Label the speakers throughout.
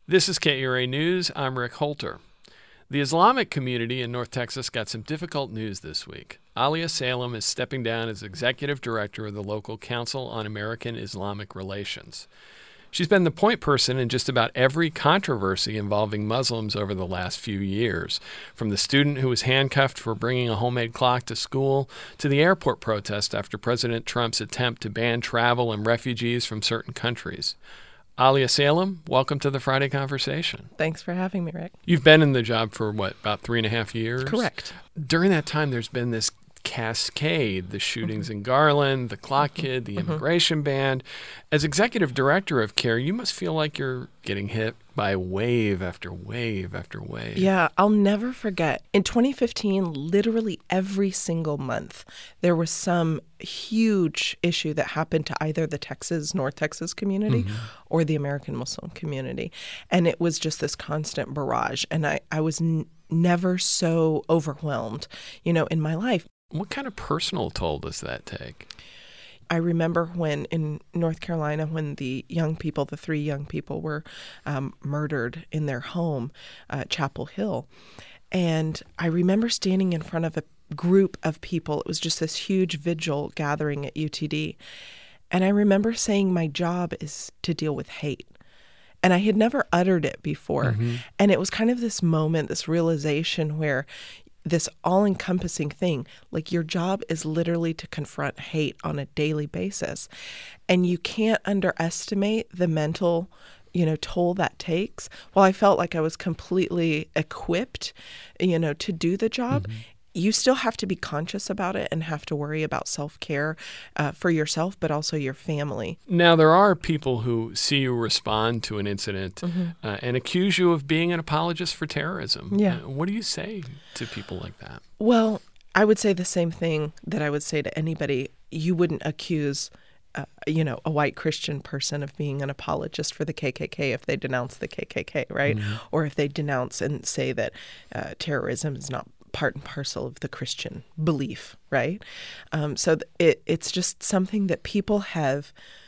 Speaker 1: This is KERA News. I'm Rick Holter. The Islamic community in North Texas got some difficult news this week. Alia Salem is stepping down as executive director of the local Council on American Islamic Relations. She's been the point person in just about every controversy involving Muslims over the last few years, from the student who was handcuffed for bringing a homemade clock to school to the airport protest after President Trump's attempt to ban travel and refugees from certain countries. Alia Salem, welcome to the Friday Conversation.
Speaker 2: Thanks for having me, Rick.
Speaker 1: You've been in the job for, about 3.5 years?
Speaker 2: Correct.
Speaker 1: During that time, there's been this cascade, the shootings in Garland, the clock kid, the immigration ban. As executive director of CARE, you must feel like you're getting hit by wave after wave after wave.
Speaker 2: Yeah, I'll never forget. In 2015, literally every single month, there was some huge issue that happened to either the North Texas community or the American Muslim community. And it was just this constant barrage. And I was never so overwhelmed, in my life.
Speaker 1: What kind of personal toll does that take?
Speaker 2: I remember when in North Carolina, when the three young people were murdered in their home, Chapel Hill. And I remember standing in front of a group of people. It was just this huge vigil gathering at UTD. And I remember saying my job is to deal with hate. And I had never uttered it before. And it was kind of this moment, this realization where this all-encompassing thing, like your job is literally to confront hate on a daily basis. And you can't underestimate the mental, toll that takes. While I felt like I was completely equipped, to do the job, you still have to be conscious about it and have to worry about self-care for yourself, but also your family.
Speaker 1: Now, there are people who see you respond to an incident and accuse you of being an apologist for terrorism.
Speaker 2: Yeah.
Speaker 1: What do you say to people like that?
Speaker 2: Well, I would say the same thing that I would say to anybody. You wouldn't accuse a white Christian person of being an apologist for the KKK if they denounce the KKK, right? Or if they denounce and say that terrorism is not part and parcel of the Christian belief, right? So it's just something that people have,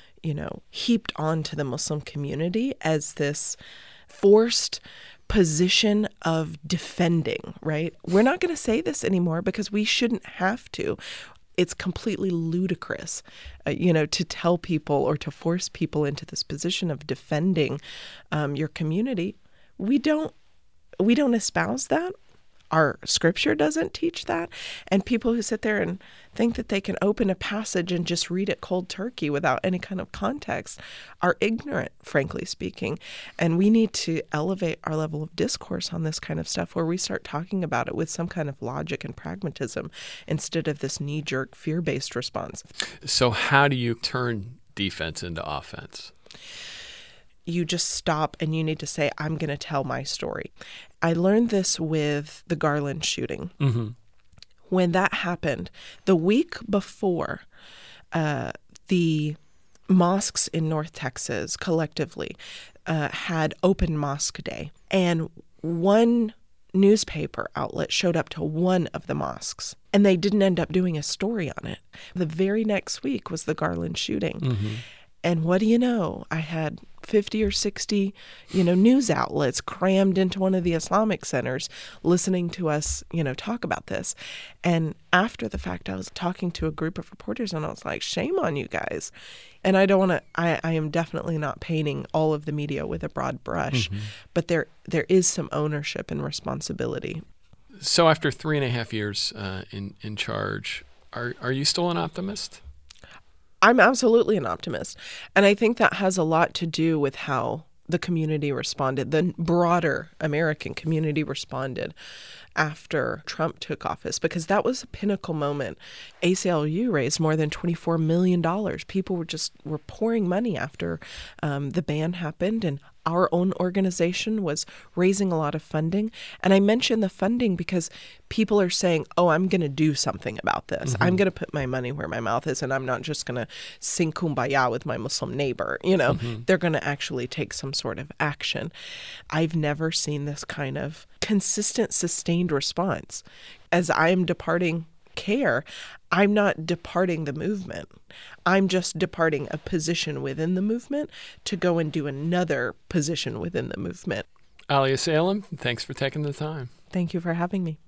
Speaker 2: heaped onto the Muslim community as this forced position of defending, right? We're not going to say this anymore because we shouldn't have to. It's completely ludicrous, to tell people or to force people into this position of defending your community. We don't espouse that. Our scripture doesn't teach that. And people who sit there and think that they can open a passage and just read it cold turkey without any kind of context are ignorant, frankly speaking. And we need to elevate our level of discourse on this kind of stuff where we start talking about it with some kind of logic and pragmatism instead of this knee-jerk fear-based response.
Speaker 1: So how do you turn defense into offense?
Speaker 2: You just stop and you need to say, I'm going to tell my story. I learned this with the Garland shooting. When that happened, the week before, the mosques in North Texas collectively had open mosque day. And one newspaper outlet showed up to one of the mosques, and they didn't end up doing a story on it. The very next week was the Garland shooting. And what do you know? I had 50 or 60, news outlets crammed into one of the Islamic centers listening to us, talk about this. And after the fact, I was talking to a group of reporters and I was like, shame on you guys. And I don't want to, I am definitely not painting all of the media with a broad brush, but there is some ownership and responsibility.
Speaker 1: So after 3.5 years in charge, are you still an optimist?
Speaker 2: I'm absolutely an optimist. And I think that has a lot to do with how the community responded, the broader American community responded after Trump took office, because that was a pinnacle moment. ACLU raised more than $24 million. People were pouring money after the ban happened, and our own organization was raising a lot of funding. And I mention the funding because people are saying, oh, I'm going to do something about this. I'm going to put my money where my mouth is, and I'm not just going to sing kumbaya with my Muslim neighbor. They're going to actually take some sort of action. I've never seen this kind of consistent, sustained response. As I am departing care, I'm not departing the movement. I'm just departing a position within the movement to go and do another position within the movement.
Speaker 1: Alia Salem, thanks for taking the time.
Speaker 2: Thank you for having me.